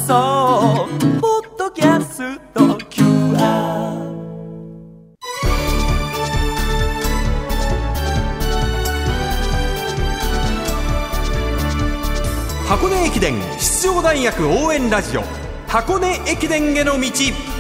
送ポッドキャスト QR。箱根駅伝出場大学応援ラジオ、箱根駅伝への道。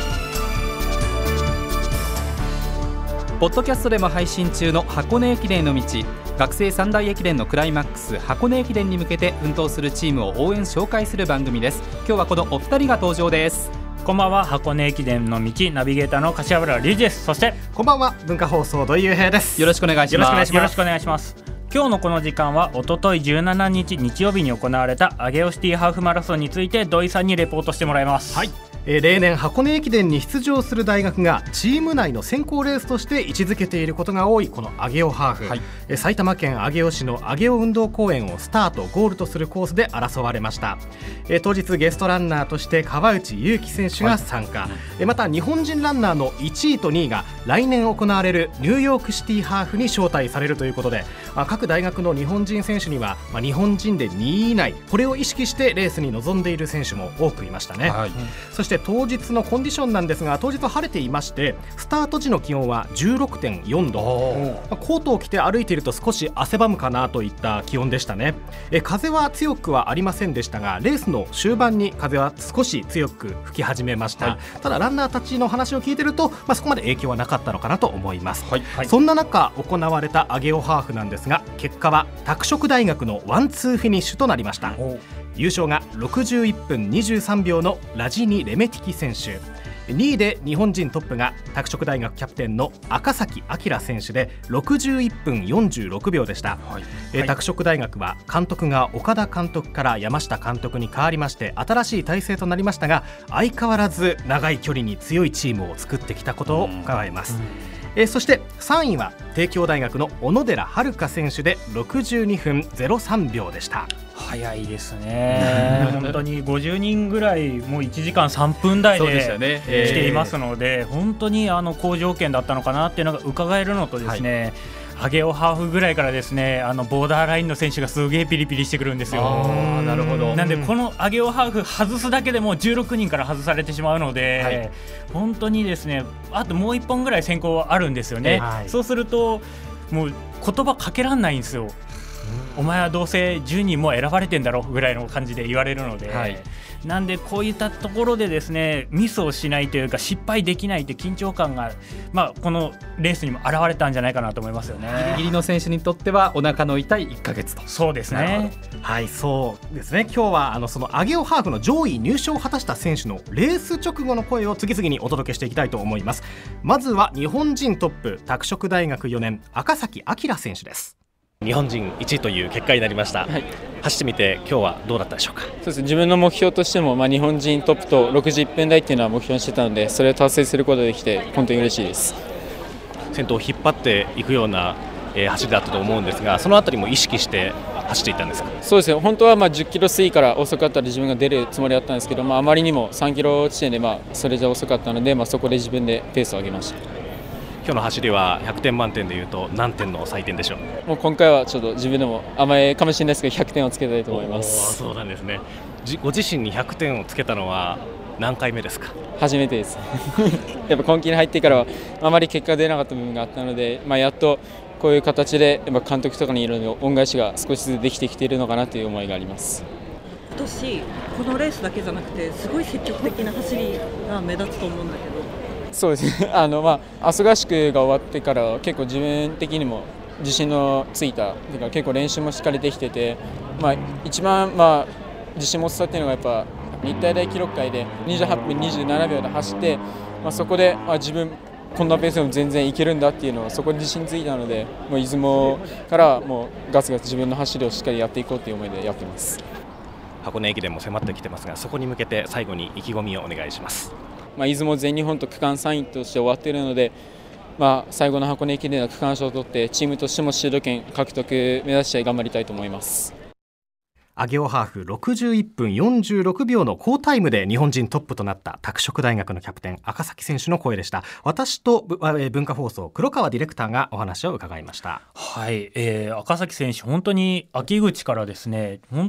ポッドキャストでも配信中の箱根駅伝への道、学生三大駅伝のクライマックス箱根駅伝に向けて奮闘するチームを応援紹介する番組です。今日はこのお二人が登場です。 こんばんは、箱根駅伝の道ナビゲーターの柏原隆二です。そしてこんばんは、文化放送土井優平です。 よろしくお願いします。 よろしくお願いします。今日のこの時間はおととい17日日曜日に行われた上尾シティハーフマラソンについて土井さんにレポートしてもらいます。 はい、例年箱根駅伝に出場する大学がチーム内の選考レースとして位置づけていることが多いこの上尾ハーフ、はい、埼玉県上尾市の上尾運動公園をスタートゴールとするコースで争われました。当日ゲストランナーとして川内優輝選手が参加、また日本人ランナーの1位と2位が来年行われるニューヨークシティハーフに招待されるということで、各大学の日本人選手には、日本人で2位以内、これを意識してレースに臨んでいる選手も多くいましたね。はい、そして当日のコンディションなんですが、当日は晴れていまして、スタート時の気温は 16.4 度、コートを着て歩いていると少し汗ばむかなといった気温でしたね。風は強くはありませんでしたが、レースの終盤に風は少し強く吹き始めました。はい、ただランナーたちの話を聞いていると、そこまで影響はなかったのかなと思います。はいはい、そんな中行われた上尾ハーフなんですが、結果は拓殖大学のワンツーフィニッシュとなりました。優勝が61分23秒のラジニ・レメティキ選手、2位で日本人トップが拓殖大学キャプテンの赤崎暁選手で61分46秒でした。拓殖大学は監督が岡田監督から山下監督に変わりまして新しい体制となりましたが、相変わらず長い距離に強いチームを作ってきたことを伺えます。そして3位は帝京大学の小野寺遥選手で62分03秒でした。 早いですね本当に50人ぐらいもう1時間3分台で来ていますので、本当に好条件だったのかなっていうのが伺えるのとですね、上尾ハーフぐらいからですね、ボーダーラインの選手がすげえピリピリしてくるんですよ。 なるほど。 なんでこの上尾ハーフ外すだけでも16人から外されてしまうので、本当にですね、あともう1本ぐらい選考はあるんですよね。そうするともう言葉かけらんないんですよ。お前はどうせ10人も選ばれてんだろぐらいの感じで言われるので、なんでこういったところでですね、ミスをしないというか失敗できないという緊張感が、このレースにも現れたんじゃないかなと思いますよね。 ギリギリの選手にとってはお腹の痛い1ヶ月と。 そうですね。 はい、そうですね。今日はその上尾ハーフの上位入賞を果たした選手のレース直後の声を次々にお届けしていきたいと思います。まずは日本人トップ、拓殖大学4年赤崎暁選手です。 日本人1位という結果になりました。走ってみて今日はどうだったでしょうか。 そうですね、自分の目標としても、日本人トップと61分台っていうのは目標にしてたので、それを達成することができて本当に嬉しいです。 先頭を引っ張っていくような、走りだったと思うんですが、そのあたりも意識して走っていったんですか。 そうですね、本当は10キロ過ぎから遅かったら自分が出るつもりだったんですけど、あまりにも3キロ地点でそれじゃ遅かったので、そこで自分でペースを上げました。 今日の走りは100点満点でいうと何点の採点でしょう。 もう今回はちょっと自分でも甘えかもしれないですけど100点をつけたいと思います。 そうなんですね。ご自身に100点をつけたのは何回目ですか。 初めてですやっぱ今季に入ってからはあまり結果出なかった部分があったので、やっとこういう形でやっぱ監督とかにいろいろ恩返しが少しずつできてきているのかなという思いがあります。 今年このレースだけじゃなくてすごい積極的な走りが目立つと思うんだけど。 そうですね、阿蘇合宿が終わってから結構自分的にも自信のついたというか、結構練習もしっかりできてて、一番自信持ってたっていうのがやっぱ日体大記録会で28分27秒で走って、そこで自分こんなペースでも全然いけるんだっていうのはそこで自信ついたので、もう出雲からもうガツガツ自分の走りをしっかりやっていこうという思いでやってます。 箱根駅伝も迫ってきてますが、そこに向けて最後に意気込みをお願いします。 出雲全日本と区間3位として終わっているので、最後の箱根駅伝の区間賞を取ってチームとしてもシード権獲得目指して頑張りたいと思います。 上尾ハーフ61分46秒の好タイムで日本人トップとなった拓殖大学のキャプテン赤崎選手の声でした。私と文化放送黒川ディレクターがお話を伺いました。 はい、赤崎選手本当に秋口からですね、本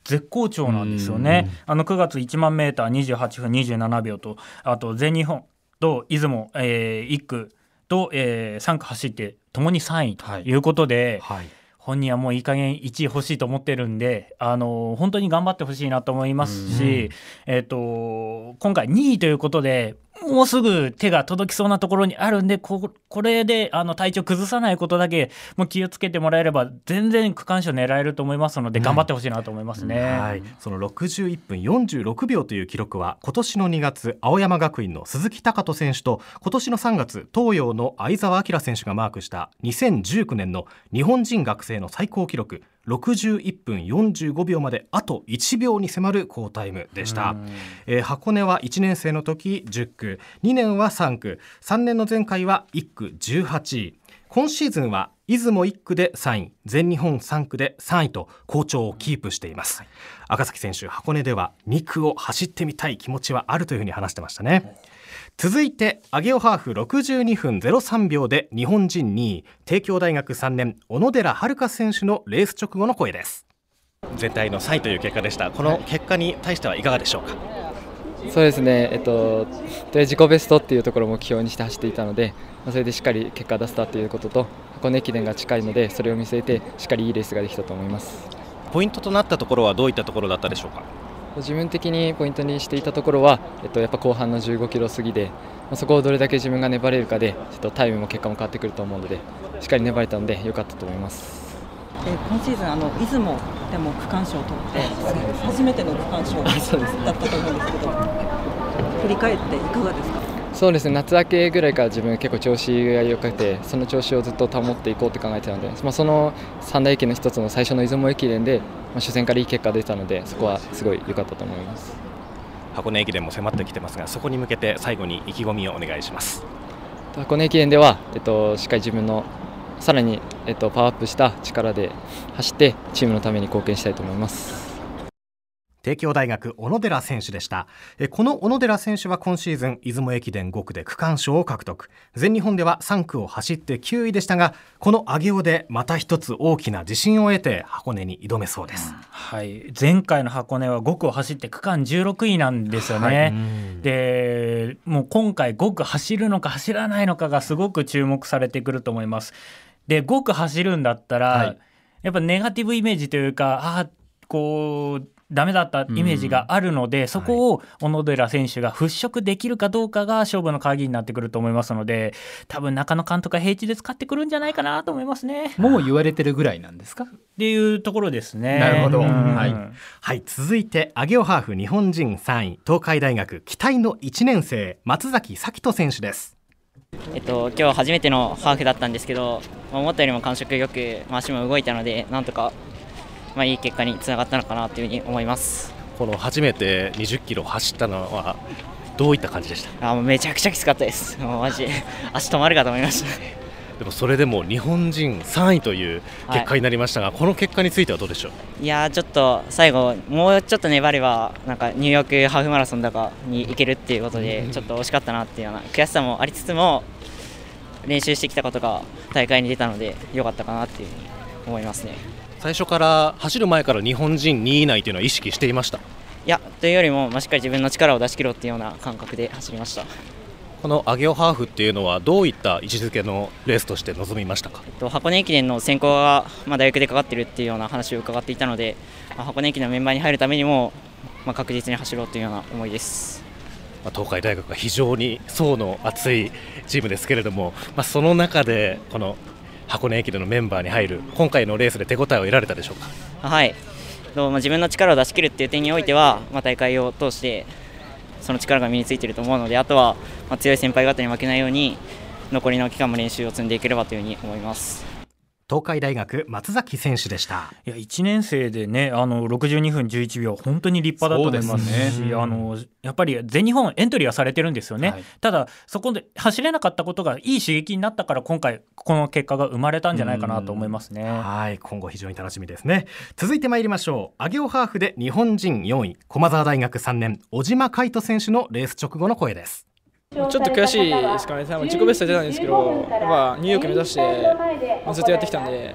絶好調なんですよね。9月1万メーター28分27秒と、あと全日本と出雲、1区と、3区走ってともに3位ということで、本人はもういい加減1位欲しいと思ってるんで、本当に頑張ってほしいなと思いますし、今回2位ということでもうすぐ手が届きそうなところにあるんで、これで体調崩さないことだけもう気をつけてもらえれば全然区間賞狙えると思いますので、頑張ってほしいなと思いますね。 その61分46秒という記録は今年の2月青山学院の鈴木貴人選手と今年の3月東洋の相澤晃選手がマークした2019年の日本人学生の最高記録61分45秒まであと1秒に迫る好タイムでした。箱根は1年生の時10区、2年は3区、3年の前回は1区18位、今シーズンは出雲1区で3位、全日本3区で3位と好調をキープしています。赤崎選手、箱根では2区を走ってみたい気持ちはあるというふうに話してましたね。続いて上尾ハーフ62分03秒で日本人2位、帝京大学3年小野寺遥選手のレース直後の声です。 全体の3位という結果でした。この結果に対してはいかがでしょうか。 そうですね、自己ベストっていうところを目標にして走っていたので、それでしっかり結果を出せたということと、箱根駅伝が近いのでそれを見据えてしっかりいいレースができたと思います。 ポイントとなったところはどういったところだったでしょうか。 自分的にポイントにしていたところは、やっぱ後半の15キロ過ぎで、そこをどれだけ自分が粘れるかでタイムも結果も変わってくると思うので、しっかり粘れたので良かったと思います。 今シーズン出雲でも区間賞を取って初めての区間賞だったと思うんですけど、振り返っていかがですか。 そうですね、夏明けぐらいから自分結構調子が良くて、その調子をずっと保っていこうと考えてたので、その三大駅の一つの最初の出雲駅伝で、初戦からいい結果が出たので、そこはすごい良かったと思います。 箱根駅伝も迫ってきてますが、そこに向けて最後に意気込みをお願いします。 箱根駅伝では、しっかり自分のさらに、パワーアップした力で走ってチームのために貢献したいと思います。 帝京大学小野寺選手でした。この小野寺選手は今シーズン出雲駅伝5区で区間賞を獲得、全日本では3区を走って9位でしたが、この上尾でまた一つ大きな自信を得て箱根に挑めそうです。 前回の箱根は5区を走って区間16位なんですよね。でもう今回5区走るのか走らないのかがすごく注目されてくると思います。で5区走るんだったら、やっぱネガティブイメージというか、ダメだったイメージがあるので、そこを小野寺選手が払拭できるかどうかが勝負の鍵になってくると思いますので、多分中野監督が平地で使ってくるんじゃないかなと思いますね。 もう言われてるぐらいなんですかっていうところですね。 なるほど。 続いて上尾ハーフ日本人3位、東海大学期待の1年生松崎咲人選手です。 今日初めてのハーフだったんですけど、思ったよりも感触よく足も動いたので、なんとかいい結果につながったのかなというふうに思います。 この初めて20キロ走ったのはどういった感じでした？ めちゃくちゃきつかったです。もうマジ足止まるかと思いました。 でもそれでも日本人3位という結果になりましたが、この結果についてはどうでしょう？ いやちょっと最後もうちょっと粘ればニューヨークハーフマラソンとかに行けるっていうことで、ちょっと惜しかったなっていうような悔しさもありつつも、練習してきたことが大会に出たので良かったかなっていうふうに思いますね。 最初から走る前から日本人2位以内というのは意識していました？ いやというよりも、しっかり自分の力を出し切ろうっていうような感覚で走りました。 この上尾ハーフっていうのはどういった位置づけのレースとして臨みましたか？ 箱根駅伝の選考が大学でかかっているっていうような話を伺っていたので、箱根駅伝のメンバーに入るためにも、確実に走ろうというような思いです。 東海大学は非常に層の厚いチームですけれども、その中でこの箱根駅伝のメンバーに入る今回のレースで手応えを得られたでしょうか？ はい、自分の力を出し切るっていう点においては、大会を通してその力が身についていると思うので、あとは強い先輩方に負けないように残りの期間も練習を積んでいければというふうに思います。 東海大学松崎選手でした。 いや1年生でね、62分11秒本当に立派だと思いますし、やっぱり全日本エントリーはされてるんですよね。ただそこで走れなかったことがいい刺激になったから、今回この結果が生まれたんじゃないかなと思いますね。 今後非常に楽しみですね。続いて参りましょう。上尾ハーフで日本人4位、駒澤大学3年小島海斗選手のレース直後の声です。 ちょっと悔しいですかね。自己ベスト出たんですけど、やっぱニューヨーク目指してずっとやってきたんで、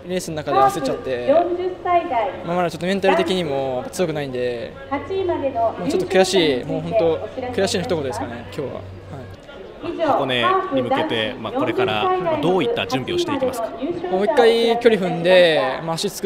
レースの中で焦っちゃって、まだちょっとメンタル的にも強くないんで、もうちょっと悔しい、もう本当悔しいの一言ですかね、今日は。 箱根に向けて、これからどういった準備をしていきますか？ もう一回距離踏んで、足作って、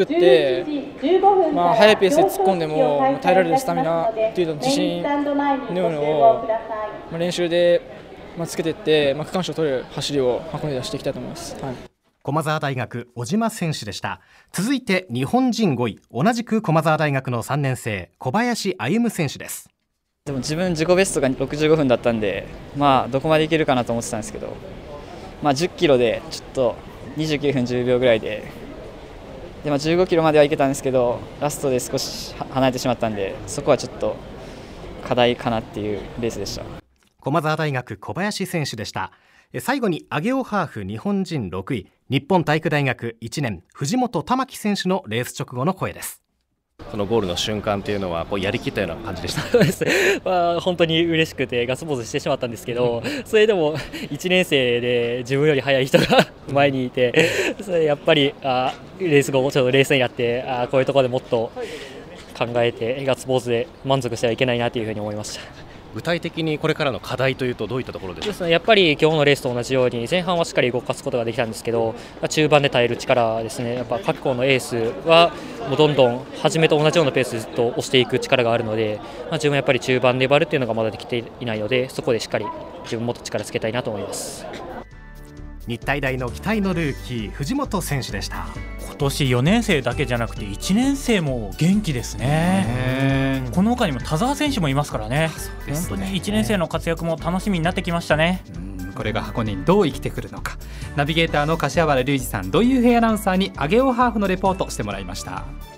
速いペースで突っ込んでも耐えられるスタミナっていうの自信のようなのを練習でつけていって、区間賞を取る走りを箱根で出していきたいと思います。 駒澤大学小島選手でした。続いて日本人5位、同じく駒澤大学の3年生小林歩夢選手です。 でも自分自己ベストが65分だったんで、どこまでいけるかなと思ってたんですけど、10キロでちょっと29分10秒ぐらいで、15キロまではいけたんですけど、ラストで少し離れてしまったんで、そこはちょっと課題かなっていうレースでした。 駒澤大学小林選手でした。最後に上尾ハーフ日本人6位、日本体育大学1年藤本珠樹選手のレース直後の声です。 そのゴールの瞬間というのはやりきったような感じでした。 そうです、本当に嬉しくてガッツポーズしてしまったんですけど、それでも1年生で自分より速い人が前にいて、それやっぱりレース後ちょっと冷静になって、こういうところでもっと考えてガッツポーズで満足してはいけないなというふうに思いました。 具体的にこれからの課題というとどういったところですか？ やっぱり今日のレースと同じように前半はしっかり動かすことができたんですけど、中盤で耐える力ですね。やっぱ各校のエースはもうどんどん初めと同じようなペースでずっと押していく力があるので、自分はやっぱり中盤粘るっていうのがまだできていないので、そこでしっかり自分もっと力つけたいなと思います。 日体大の期待のルーキー藤本選手でした。 今年4年生だけじゃなくて1年生も元気ですね。この他にも田澤選手もいますからね。本当に1年生の活躍も楽しみになってきましたね。 これが箱根にどう生きてくるのか、ナビゲーターの柏原隆二さん、土井雄平アナウンサーに上尾ハーフのレポートしてもらいました。